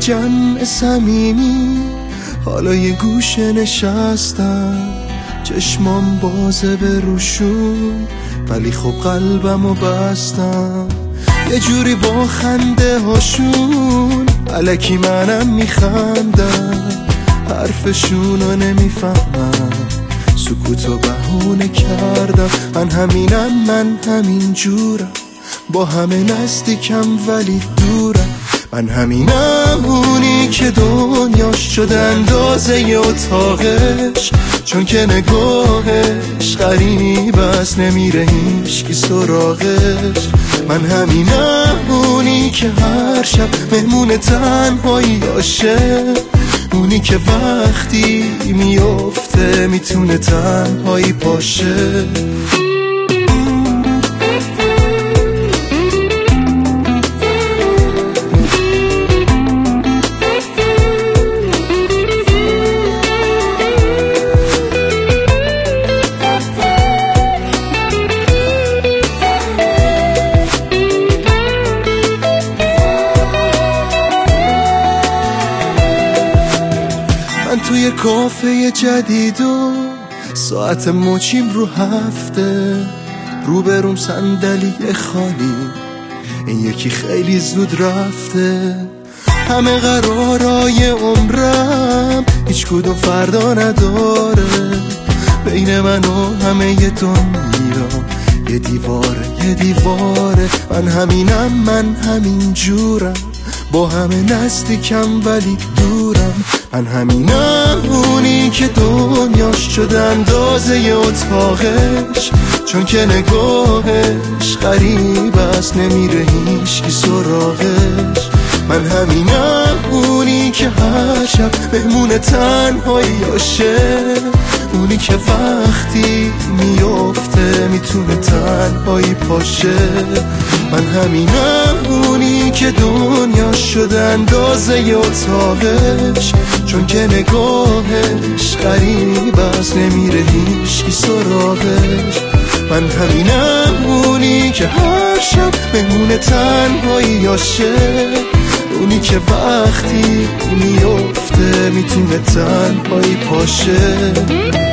جمع صمیمی، حالا یه گوشه نشستم، چشمام بازه به روشون، ولی خب قلبمو بستم. یه جوری با خنده هاشون الکی منم میخندم، حرفشونو نمیفهمم، سکوتو بهونه کردم. من همین جورم، با همه نزدیکم ولی دورم. من همینم، اونی که دنیاش شده اندازه اتاقش، چون که نگاهش غریب است، نمیره هیچکی سراغش. من همینم، اونی که هر شب مهمون تنهاییاشه، اونی که وقتی میفته میتونه تنهایی باشه. من توی کافه جدید و ساعت مچیم رو هفته، روبروم صندلی خالی، این یکی خیلی زود رفته. همه قرارای عمرم هیچ کدوم فردا نداره، بین من و همه ی دنیا یه دیواره. من همین جورم، با همه نزدیکم ولی دورم. من همینم، اونی که دنیاش شده اندازه اتاقش، چون که نگاهش غریب است، نمیره هیچکی سراغش. من همینم، اونی که هر شب مهمون تنهاییاشه، اونی که وقتی میفته میتونه تنهایی باشه. من همینم، اونی که دنیاش شده اندازه اتاقش، چون که نگاهش غریب است، نمیره هیچکی سراغش. من همینم، اونی که هر شب مهمون تنهاییاشه، اونی که وقتی میفته میتونه تنهایی باشه.